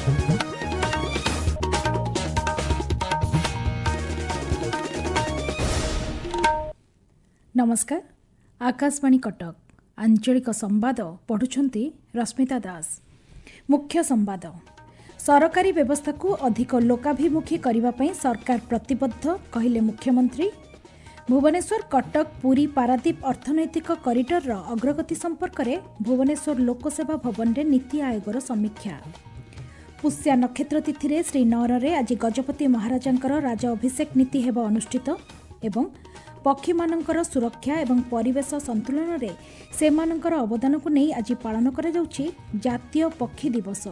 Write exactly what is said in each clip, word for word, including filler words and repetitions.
नमस्कार। आकाशवाणी कटक आंचलिक संवाद पढ़ुछंती रश्मिता दास। मुख्य संवाद। सरकारी व्यवस्था को अधिक लोकाभिमुखी करने पर सरकार प्रतिबद्ध कहिले मुख्यमंत्री। भुवनेश्वर कटक पुरी पारादीप अर्थनैतिक कॉरिडोर अग्रगति संपर्क में भुवनेश्वर लोकसेवा भवन में नीति आयोगर समीक्षा। पुष्या नक्षत्र तिथि में श्रीनगर में आज गजपति महाराजंकर राज अभिषेक नीति हेब अनुष्ठित एवं पक्षी मानकर सुरक्षा एवं परिवेश संतुलन में सेमानकर अवदान को नहीं आज पालन करा जाउछि जातीय पक्षी दिवस।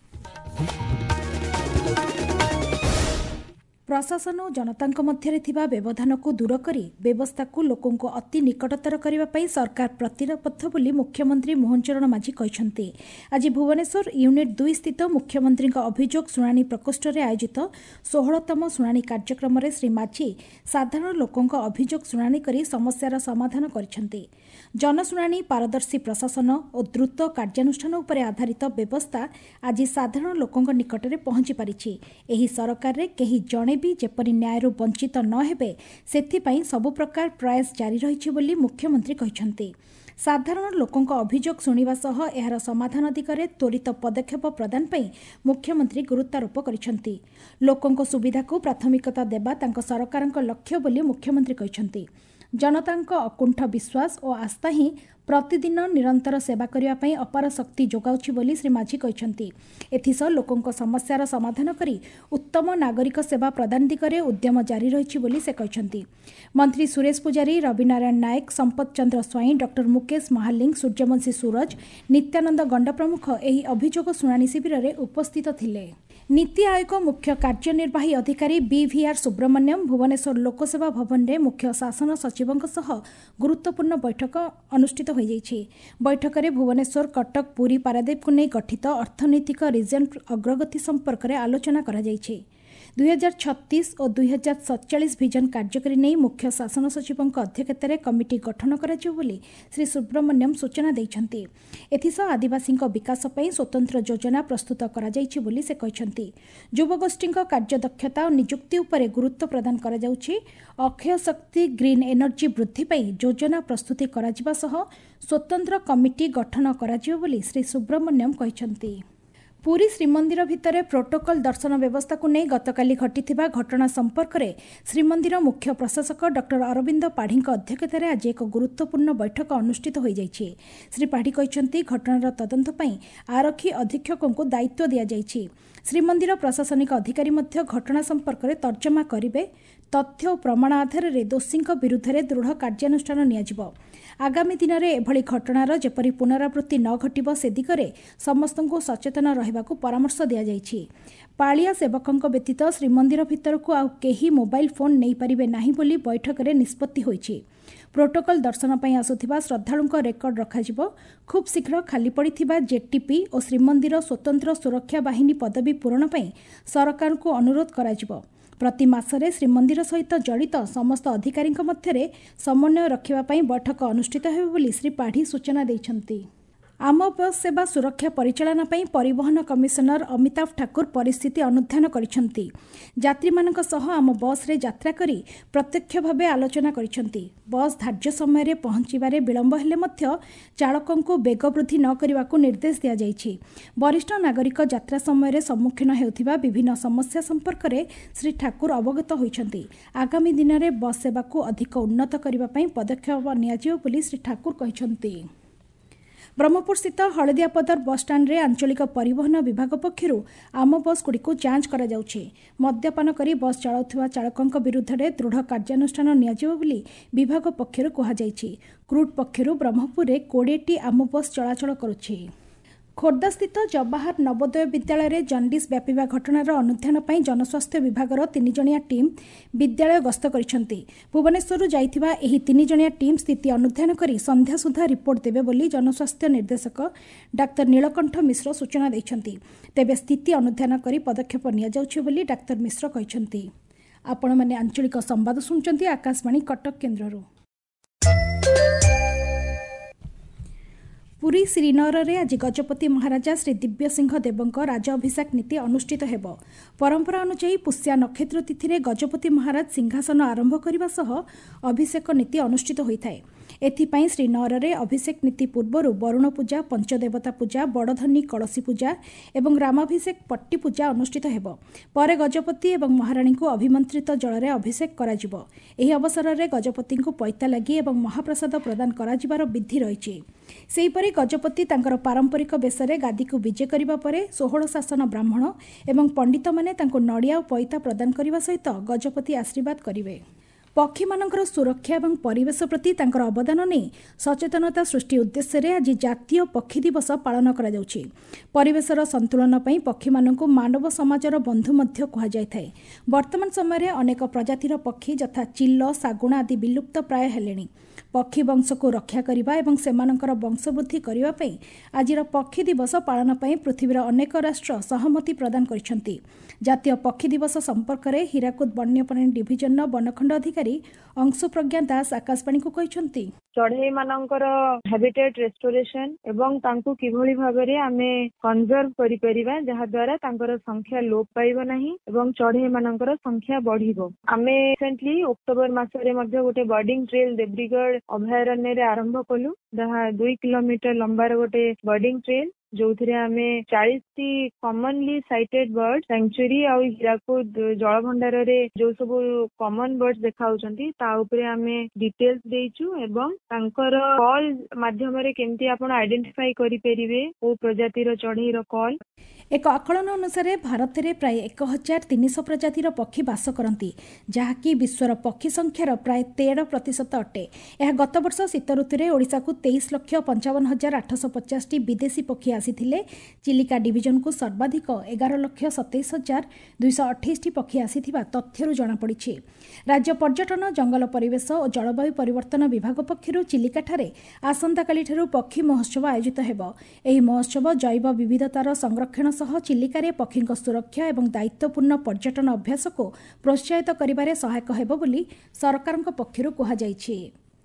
प्रशासन और जनता मध्य थिबा व्यवधान को दूर करी व्यवस्था को लोकों को अति निकटतर करने पर सरकार प्रतिबद्ध बोली मुख्यमंत्री मोहन चरण माझी कहते। आज भुवनेश्वर यूनिट दुई स्थित मुख्यमंत्री अभियोग शुणाणी प्रकोष्ठ में आयोजित षोहलतम शुणाणी कार्यक्रम में श्री माझी साधारण लोकों अभियोग शुणाणी करी समस्यार समाधान करिसेंति। जनशुणाणी पारदर्शी प्रशासन और द्रुत कार्यानुष्ठान उपर आधारित व्यवस्था आज साधारण लोकों निकट में पहुंची पारिछि। एही सरकार रे केही जणे भी जेपरि न्यायरू वंचित न हेबे सेथिपाई सबु प्रकार प्रयास जारी रहिछि बोली मुख्यमंत्री कहिसेंति। साधारण लोकों अभियोग शुणिबा सह एहार समाधान दिगरे त्वरित पदक्षेप प्रदान पई मुख्यमंत्री गुरुत्वारोप करिसेंति। लोकों सुविधा को प्राथमिकता देबा तांको सरकारक लक्ष्य बोली मुख्यमंत्री कहिसेंति। जनतांको अकुंठ विश्वास और आस्था ही प्रतिदिन निरंतर सेवा करने पर अपार शक्ति जोगाउछि बोली श्री माझी कहते। एथिसह लोकों समस्यार समाधान करी उत्तम नागरिक सेवा प्रदान दिगरे उद्यम जारी रहिछि बोली से कहते। मंत्री सुरेश पुजारी, रविनारायण नायक, संपत चंद्र स्वाई, डॉक्टर मुकेश महालिंग, सूर्यवंशी सूरज, नित्यानंद गंड प्रमुख एही अभियोग शुणाणी शिविर में उपस्थित थिले। नीति आयोग मुख्य कार्यनिर्वाही अधिकारी बीवीआर सुब्रमण्यम भुवनेश्वर लोकसेवा भवन में मुख्य शासन सचिवों सह गुरुत्वपूर्ण बैठक अनुष्ठित हो जाइछि। बैठक में भुवनेश्वर कटक पुरी पारादीप को नहीं गठित अर्थनैतिक रिजन अग्रगति संपर्क में आलोचना करा जाइछि। दुई हजार छत्तीस और दुई हजार सतचाश विजन कार्यकारी नहीं मुख्य शासन सचिवों अध्यक्षतार कमिटी गठन कर श्री सुब्रमण्यम सूचना देइछन्ति। एथिसह आदिवासी विकास पर स्वतंत्र योजना प्रस्तुत करा जाइछि बोली से कहते। युवगोष्ठी कार्यदक्षता और नियुक्ति उपर गुरुत्व प्रदान करा जाउछि। अक्षय शक्ति ग्रीन एनर्जी वृद्धि पर योजना प्रस्तुति करा जिबा सह स्वतंत्र कमिटी गठन करा जिवो बोली श्री सुब्रमण्यम कहते। पुरी श्रीमंदिर भितर प्रोटोकॉल दर्शन व्यवस्था को नहीं गतकाली घटिथिबा घटना संपर्क में श्रीमंदिर मुख्य प्रशासक डॉक्टर अरविंद पाढ़ी अध्यक्षतार आज एक गुरुत्वपूर्ण बैठक अनुष्ठित हो जाइछि। श्री पाढ़ी कहते घटनार तदंत पई आरक्षी अधीक्षकों को दायित्व दिया जाइछि। श्रीमंदिर प्रशासनिक अधिकारी मध्य घटना संपर्क में तर्जमा करिवे। तथ्य और प्रमाण आधार में दोषी विरुद्ध में दृढ़ कार्यानुष्ठान नियाजिबो। आगामी दिन में एभली घटनार जेपरी पुनरावृत्ति न घटिबो से दिगरे समस्त को सचेतन रहिबाकू परामर्श दिया जाइछि। पालिया सेवकों व्यतीत श्रीमंदिर भितर को आउ केही मोबाइल फोन नहीं पारिबे नाही बोली बैठक में निष्पत्ति होइछि। प्रोटोकॉल दर्शन पर आसुथिबा श्रद्धालुंक रेकर्ड रखाजिबो। खूब शीघ्र खाली पड़िथिबा जेटीपी और श्रीमंदिर स्वतंत्र सुरक्षा बाहिनी पदवी पूरण पर सरकार को अनुरोध कराजिबो। प्रति मासरे श्रीमंदिर सहित जड़ित समस्त अधिकारी मध्य समन्वय रखिबा बैठक अनुष्ठित हेबो बोली श्री पाढ़ी सूचना दैछन्ति। आम बस सेवा सुरक्षा परिचालना पर परिवहन कमिशनर अमिताभ ठाकुर परिस्थिति अनुध्यान करिसेंति। यात्री मानक सह आम बस रे यात्रा करी प्रत्यक्ष भावे आलोचना करिसेंति। बस धार्य समय रे पहुंचीबारे विलंब हेले मध्य चालकों को बेग वृद्धि न करने निर्देश दिया जाइछि। वरिष्ठ नागरिक यात्रा समय सम्मुखीन हेउथिबा विभिन्न समस्या संपर्क में श्री ठाकुर अवगत होइछन्ति। आगामी दिन में बस सेवा को अधिक उन्नत करने पर पदक्षेप नियाजिबो बोली श्री ठाकुर कहिछन्ति। ब्रह्मपुर स्थित हलदियापदर बस स्टाण्ड रे आंचलिक परिवहन विभाग पक्षरु आम बस गुड़िक जांच करा जाउछि। मद्यपान करी बस चलाउथिबा चालकों विरुद्ध में दृढ़ कार्यानुष्ठान नियाजिबो बोली विभाग पक्षरु कहा जाइछि। क्रूट पक्षरु ब्रह्मपुर रे बीस टी आम बस चलाचल करुछि। खोर्धा स्थित जवाहर नवोदय विद्यालय रे जंडिस व्यापीबा घटनार अनुध्यान पर जनस्वास्थ्य विभागर तीन जणिया टीम विद्यालय गस्त करिसेंति। भुवनेश्वर जाइथिबा एही तीन जणिया टीम स्थिति अनुध्यान करी संध्या सुधा रिपोर्ट देबे बोली जनस्वास्थ्य निर्देशक डाक्तर नीलकंठ मिश्र सूचना दैछन्ति। तेबे स्थिति अनुध्यान करी पदक्षेप निया जाउछि बोली डाक्तर मिश्र कहिसेंति। आपण माने आंचलिक संवाद सुनचंती आकाशवाणी कटक केन्द्ररू। पुरी श्रीनगर में आज गजपति महाराजा श्री दिव्यसिंह देवଙ୍କ राज अभिषेक नीति अनुष्ठित हेब। परंपरा अनुसार पुष्या नक्षत्र तिथि में गजपति महाराज सिंहासन आरंभ करने सह अभिषेक नीति अनुष्ठित होता है। एथिपाई श्रीनगर में अभिषेक नीति पूर्व वरुण पूजा, पंचदेवता पूजा, बड़धनी कलशी पूजा और रामाभिषेक पट्टी पूजा अनुष्ठित हेब। पर गजपति और महाराणी को अभिमंत्रित जल में अभिषेक करा जिवो। एही अवसर में गजपति को पैता लगी और महाप्रसाद प्रदान करा जिबार विधि रही। सेहीपरि गजपति तांकर पारंपरिक बेशरे गादी को विजे करिबा परे षोहळ शासन ब्राह्मण एवं पंडित माने तांको नड़िया और पैता प्रदान करने सहित गजपति आशीर्वाद करिवे। पक्षी मानकर सुरक्षा और परिवेश प्रति तांकर अवदान नहीं सचेतनता सृष्टि उद्देश्य आज जातीय पक्षी दिवस पालन करा जाउछि। परिवेशर संतुलन पई पक्षी मानकु मानव समाजर बंधु मध्य कहा जाय थाए। वर्तमान समय रे अनेक प्रजातिर पक्षी यथा चिल्ल, सागुणा आदि विलुप्त प्राय हेलेनी। पक्षी वंश को रक्षा करने और सेमानंकर वंशवृद्धि करने आजिर पक्षी दिवस पालन पर पृथ्वीर अनेक राष्ट्र सहमति प्रदान करिसेंति। जातीय पक्षी दिवस संपर्क में हीराकुद वन्यप्राणी डिविजन वनखंड अधिकारी अंशु प्रज्ञा दास आकाशवाणी को कहते चढ़ई मानकर हैबिटेट रेस्टोरेशन एवं तांको किभली भाबरे आमे कंजर्व करि परिबा जहा द्वारा तांकर संख्या लोप पाइबो नाही एवं चढ़ई मानकर संख्या बढ़िबो। आमे रिसेंटली अक्टोबर मासरे मध्ये गोटे बर्डिंग ट्रेल देब्रीगढ़ अभयारण्य रे आरंभ कलु जहा दुई किलोमीटर लंबार गोटे बर्डिंग ट्रेल जो आमे चालीस टी कॉमनली साइटेड बर्ड सेंचुरी और हीराकुद जलभंडार रे जो सब कॉमन बर्ड्स देखाउछंती ता उपरे आमे डिटेल्स देइछु एवं तांकर कॉल माध्यम रे केमती आपण आइडेंटिफाई करि परिबे ओ प्रजातिर चढ़ईर कॉल। एक आकलन अनुसार भारत में प्राय एक हजार तीन सौ प्रजातिर पक्षी बास करती जहाँकि विश्वर पक्षी संख्यार प्राय तेरह प्रतिशत अटे। यह गत वर्ष शीत ऋतु में ओडिशा को तेईस लक्ष पंचावन हजार आठश पचास टी विदेशी पक्षी आसीथिले। चिलिका डिविजन को सर्वाधिक एगार लक्ष सतैश हजार दुईश अठाईस टी पक्षी आसीथिबा तथ्यरू जଣାपड़ी। राज्य पर्यटन जंगल परिवेश और जलवायु परिवर्तन विभाग पक्षर चिलिका ठारे आसंताकाली ठारू पक्षी महोत्सव आयोजित हेब। एही महोत्सव जैव विविधतार संरक्षण सह चिलिकारे पक्षीक सुरक्षा और दायित्वपूर्ण पर्यटन अभ्यास को प्रोत्साहित करिबारे सहायक हेबो बोली सरकारक पक्षरु कहा जायछि।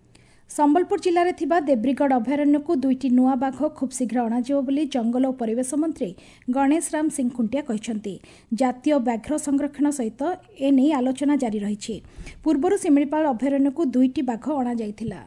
संबलपुर जिले में थिबा देब्रीगढ़ अभयारण्य को दुईटी नुआ बाघ खूब शीघ्र अणाजिबो बोली जंगल और परिवेश मंत्री गणेश राम सिंह खुंटिया कहछन्ति। जातीय व्याघ्र संरक्षण सहित एने आलोचना जारी रही। पूर्व सिमिलीपाल अभयारण्य को दुईटी बाघ अणा जायथिला।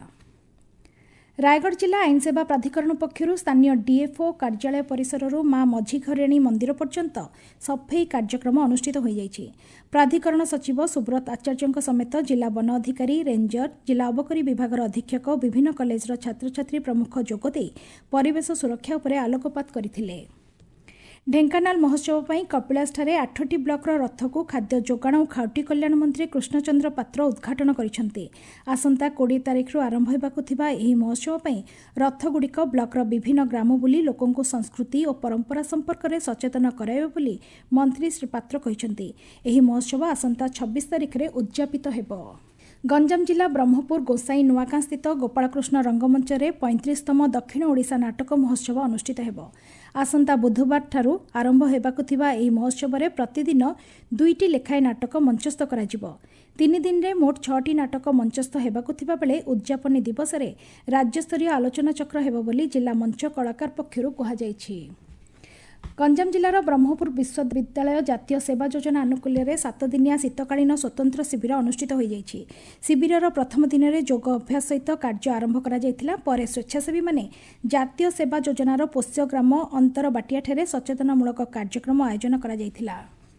रायगढ़ जिला आईन सेवा प्राधिकरण पक्षर स्थानीय डीएफओ कार्यालय परिसर मां मझीघरेणी मंदिर पर्यंत सफेई कार्यक्रम अनुष्ठित हो जाइछि। प्राधिकरण सचिव सुब्रत आचार्य समेत जिला वन अधिकारी, रेंजर, जिला अबकारी विभाग अधीक्षक, विभिन्न कॉलेजर छात्र छात्री प्रमुख जोगदे परिवेश सुरक्षा उपरे आलोकपात करथिले। ढेंकानाल महोत्सव पर कपिलास ठारे आठटी ब्लॉक रथ को खाद्य जोगाण और खाउटी कल्याण मंत्री कृष्णचंद्र पात्र उद्घाटन करिसेंति। आसंता बीस तारिख आरंभ हेबाकु थिबा एही महोत्सव पर रथगुड़िक ब्लॉक विभिन्न ग्राम बुली लोकंकु संस्कृति और परंपरा संपर्क में सचेतन कराइबे बोली मंत्री श्री पात्र कहिसेंति। एही महोत्सव आसंता छब्बीस तारिख रे उद्यापित हेबो। गंजाम जिला ब्रह्मपुर गोसाई नुआकां स्थित गोपालकृष्ण रंगमंच रे पैंतीसतम दक्षिण ओडिशा नाटक महोत्सव अनुष्ठित हेबो। आसंता बुधवार ठारू आरंभ हेबाकु थिबा एही महोत्सव रे प्रतिदिन दुईटी लेखाए नाटक मंचस्थ कराजिबो। तीन दिन रे मोट छटी नाटक मंचस्थ हेबाकु थिबा बेले उद्यापनी दिवस रे राज्यस्तरीय आलोचना चक्र हेबो बोली जिला मंच कलाकार पक्षरु कहा जायछि। गंजाम जिलार ब्रह्मपुर विश्वविद्यालय जातीय सेवा योजना आनुकूल्य रे सात दिनिया शीतकालीन स्वतंत्र शिविर अनुष्ठित हो जाइछि। शिविरर प्रथम दिन में योग अभ्यास सहित कार्य आरंभ करा जायथिला। पर स्वेच्छासेवी माने जातीय सेवा योजनार पोष्य ग्राम अंतर बाटिया ठारे सचेतनमूलक कार्यक्रम आयोजन करा जायथिला।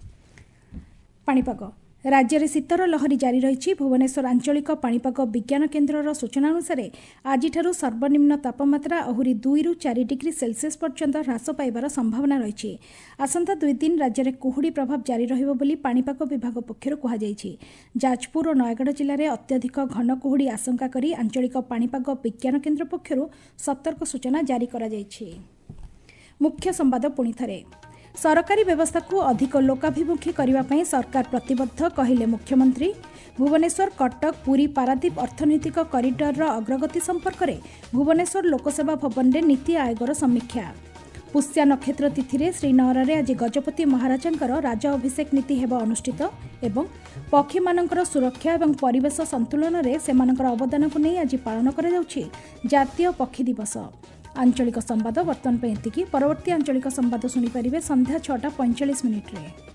पाणीपाग राज्य में शीतर लहरी जारी रही। भुवनेश्वर आंचलिक पाणीपाग विज्ञान केन्द्रर सूचना अनुसार आज सर्वनिम्न तापमात्रा आहरी दुई रु चार डिग्री सेल्सियस पर्यंत ह्रास पाइबार संभावना रही। आसंता दुई दिन राज्य में कुहुड़ी प्रभाव जारी रहिबो बोली पाणीपाग विभाग पक्षरु कहा जायछि। जाजपुर और नयगढ़ जिले में अत्यधिक घन कुहुड़ी आशंका करी आंचलिक पाणीपाग विज्ञान केन्द्र पक्षरु सतर्क सूचना जारी करा जायछि। मुख्य संवाद पुणी थरे सरकारी व्यवस्था को अधिक लोकाभिमुखी करने सरकार प्रतिबद्ध कहले मुख्यमंत्री। भुवनेश्वर कटक पुरी पारादीप अर्थनैतिक कॉरिडोर अग्रगति संपर्क में भुवनेश्वर लोकसेवा भवन में नीति आयोगर समीक्षा। पुष्या नक्षत्र तिथि में श्रीनगर में आज गजपति महाराजंकर राज अभिषेक नीति हेब अनुष्ठित एवं पक्षी मानकर सुरक्षा और परिवेश संतुलन में सेमानकर अवदान को नहीं आज पालन करा जाउछि जातीय पक्षी दिवस। आंचलिक संवाद बर्तमान एतिकी। परवर्ती आंचलिक संवाद शुणिपारे संध्या छटा पैंचाश मिनिट्रे।